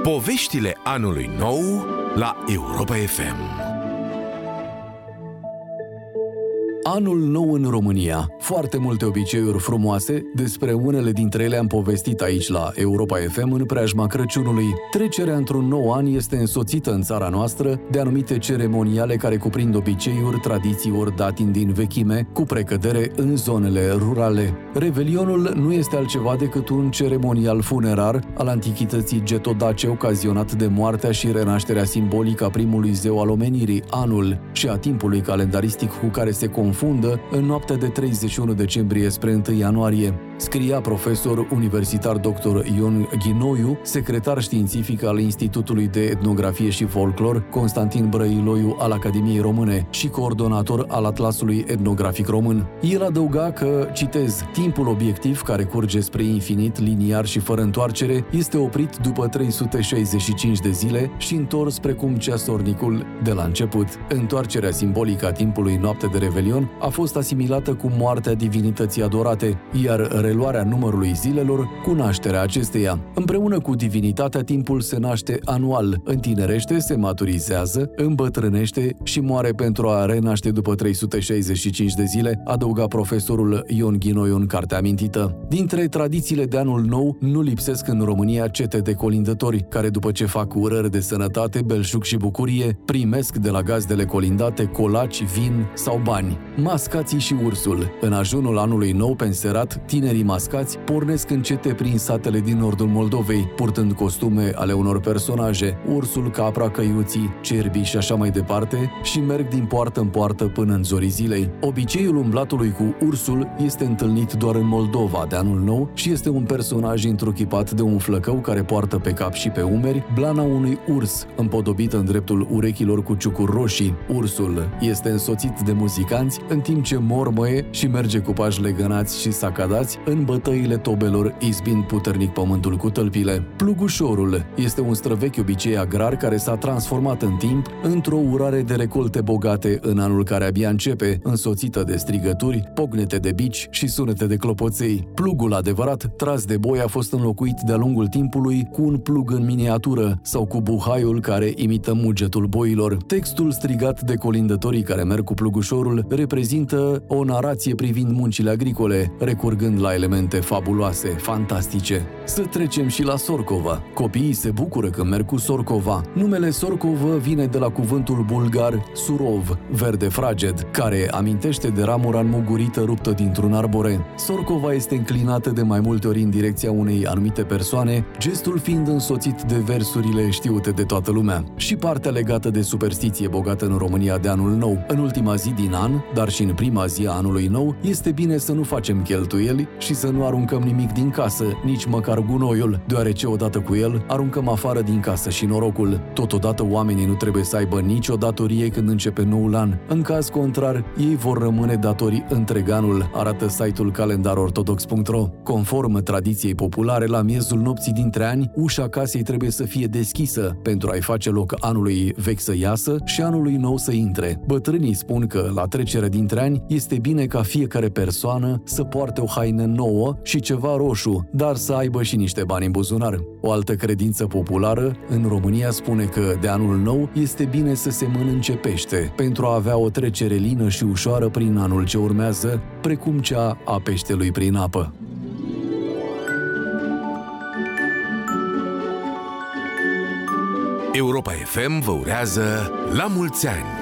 Poveștile anului nou la Europa FM. Anul nou în România. Foarte multe obiceiuri frumoase, despre unele dintre ele am povestit aici la Europa FM în preajma Crăciunului. Trecerea într-un nou an este însoțită în țara noastră de anumite ceremoniale care cuprind obiceiuri, tradiții ori datini din vechime, cu precădere în zonele rurale. Revelionul nu este altceva decât un ceremonial funerar al antichității getodace ocazionat de moartea și renașterea simbolică a primului zeu al omenirii, anul, și a timpului calendaristic cu care se confundă în noaptea de 31 decembrie spre 1 ianuarie. Scria profesor universitar dr. Ion Ghinoiu, secretar științific al Institutului de Etnografie și Folclor Constantin Brăiloiu al Academiei Române și coordonator al Atlasului Etnografic Român. El adăuga că, citez, timpul obiectiv care curge spre infinit, liniar și fără întoarcere, este oprit după 365 de zile și întors precum ceasornicul de la început. Întoarcerea simbolică a timpului noapte de Revelion a fost asimilată cu moartea divinității adorate, iar reluarea numărului zilelor cu nașterea acesteia. Împreună cu divinitatea, timpul se naște anual, întinerește, se maturizează, îmbătrânește și moare pentru a renaște după 365 de zile, adăuga profesorul Ion Ghinoiu în cartea amintită. Dintre tradițiile de anul nou, nu lipsesc în România cete de colindători, care după ce fac urări de sănătate, belșug și bucurie, primesc de la gazdele colindate colaci, vin sau bani. Mascații și ursul. În ajunul anului nou, pe înserat, tinerii mascați pornesc în cete prin satele din nordul Moldovei, purtând costume ale unor personaje, ursul, capra, căiuții, cerbii și așa mai departe, și merg din poartă în poartă până în zorii zilei. Obiceiul umblatului cu ursul este întâlnit doar în Moldova de anul nou și este un personaj întruchipat de un flăcău care poartă pe cap și pe umeri blana unui urs, împodobită în dreptul urechilor cu ciucuri roșii. Ursul este însoțit de muzicanți, în timp ce mormăie și merge cu pași legănați și sacadați în bătăile tobelor, izbind puternic pământul cu tălpile. Plugușorul este un străvechi obicei agrar care s-a transformat în timp într-o urare de recolte bogate în anul care abia începe, însoțită de strigături, pocnete de bici și sunete de clopoței. Plugul adevărat, tras de boi, a fost înlocuit de-a lungul timpului cu un plug în miniatură sau cu buhaiul care imită mugetul boilor. Textul strigat de colindătorii care merg cu plugușorul reprezintă o narație privind muncile agricole, recurgând la elemente fabuloase, fantastice. Să trecem și la sorcova. Copiii se bucură când merg cu sorcova. Numele sorcovă vine de la cuvântul bulgar surov, verde fraged, care amintește de ramura înmugurită ruptă dintr-un arbore. Sorcova este înclinată de mai multe ori în direcția unei anumite persoane, gestul fiind însoțit de versurile știute de toată lumea. Și partea legată de superstiție bogată în România de anul nou. În ultima zi din an, dar și în prima zi a anului nou, este bine să nu facem cheltuieli și să nu aruncăm nimic din casă, nici măcar gunoiul, deoarece odată cu el aruncăm afară din casă și norocul. Totodată, oamenii nu trebuie să aibă nicio datorie când începe noul an. În caz contrar, ei vor rămâne datori întreg anul, arată site-ul calendarortodox.ro. Conform tradiției populare, la miezul nopții dintre ani, ușa casei trebuie să fie deschisă pentru a-i face loc anului vechi să iasă și anului nou să intre. Bătrânii spun că la trecerea dintre ani este bine ca fiecare persoană să poarte o haină nouă și ceva roșu, dar să aibă și niște bani în buzunar. O altă credință populară în România spune că de anul nou este bine să se mănânce pește pentru a avea o trecere lină și ușoară prin anul ce urmează, precum cea a peștelui prin apă. Europa FM vă urează la mulți ani!